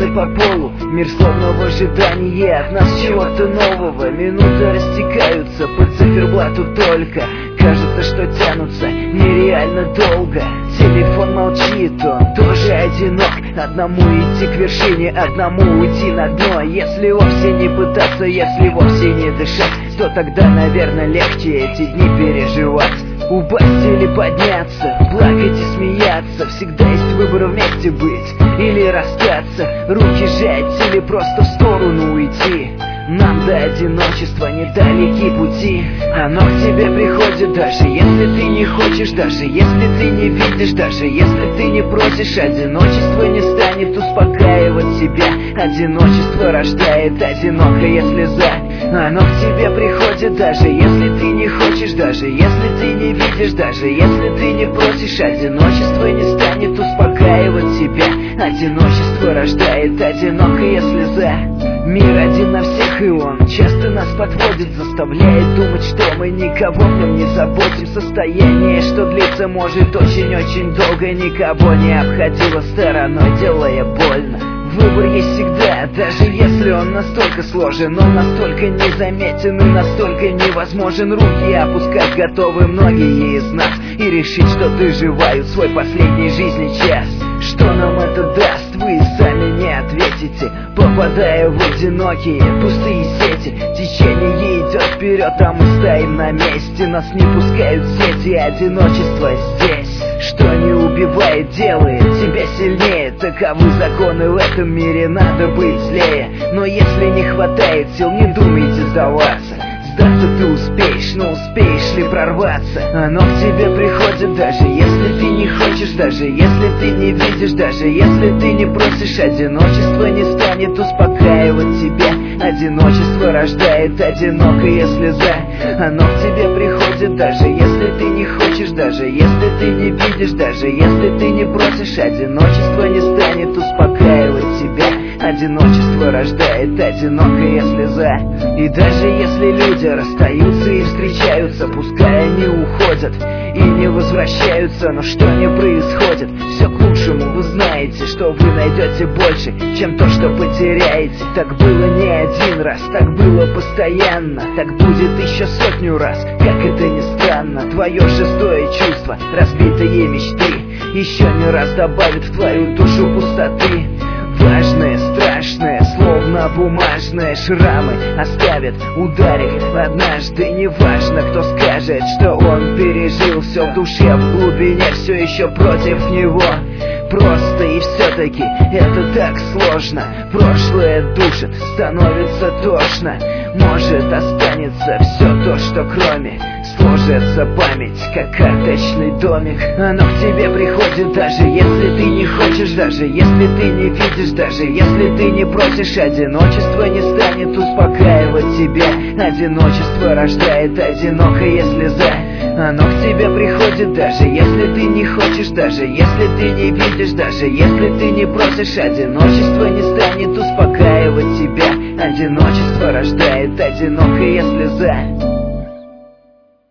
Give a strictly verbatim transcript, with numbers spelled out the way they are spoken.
ползай по полу, мир словно в ожидании от нас чего-то нового. Минуты растекаются по циферблату только, кажется, что тянутся нереально долго. Телефон молчит, он тоже одинок. Одному идти к вершине, одному уйти на дно. Если вовсе не пытаться, если вовсе не дышать, то тогда, наверное, легче эти дни переживать. Упасть или подняться, плакать и смеяться. Всегда есть выбор: вместе быть или расстаться, руки сжать или просто в сторону уйти. Нам до одиночества недалеки пути. Оно к тебе приходит, даже если ты не хочешь, даже если ты не видишь, даже если ты не просишь. Одиночество не станет успокаивать тебя. Одиночество рождает одинокая слеза. Оно к тебе приходит, даже если ты не хочешь, даже если ты не видишь, даже если ты не просишь. Одиночество не станет успокаивать тебя. Одиночество рождает одинокая слеза. Мир один на всех, и он часто нас подводит, заставляет думать, что мы никого в нем не заботим. Состояние, что длится может очень-очень долго, никого не обходило стороной, делая больно. Выбор есть всегда, даже если он настолько сложен, он настолько незаметен и настолько невозможен. Руки опускать готовы многие из нас и решить, что доживают свой последний жизни час. Что нам это даст, вы сами не ответите, попадая в одинокие пустые сети. Течение идет вперед, а мы стоим на месте. Нас не пускают сети, одиночество здесь. Что не убивает, делает тебя сильнее. Таковы законы в этом мире, надо быть злее. Но если не хватает сил, не думайте сдаваться. Сдаться ты успеешь, но успеешь ли прорваться? Оно к тебе приходит, даже если ты не хочешь, даже если ты не видишь, даже если ты не просишь. Одиночество не станет успокаивать тебя. Одиночество рождает одинокая слеза. Оно к тебе приходит, даже если ты не хочешь, даже если ты не видишь, даже если ты не просишь. Одиночество не станет успокаивать тебя. Одиночество рождает одинокая слеза. И даже если люди расстаются и встречаются, пускай они уходят и не возвращаются, но что не происходит, все к лучшему. Вы знаете, что вы найдете больше, чем то, что потеряете. Так было не один раз, так было постоянно, так будет еще сотню раз. Как это ни странно, твое шестое чувство, разбитые мечты, еще не раз добавит в твою душу пустоты. Важное, страшное, словно бумажные шрамы оставит, ударит однажды. Неважно, кто скажет, что он пережил все в душе, в глубине все еще против него. Просто и все-таки это так сложно. Прошлое душит, становится тошно. Может, останется все то, что кроме. Сложится память, как карточный домик. Оно к тебе приходит, даже если ты не хочешь, даже если ты не видишь, даже если ты не просишь. Одиночество не станет успокаивать тебя. Одиночество рождает одинокая слеза. Оно к тебе приходит, даже если ты не хочешь, даже если ты не видишь, даже если ты не просишь. Одиночество не станет успокаивать тебя. Одиночество рождает одинокая слеза.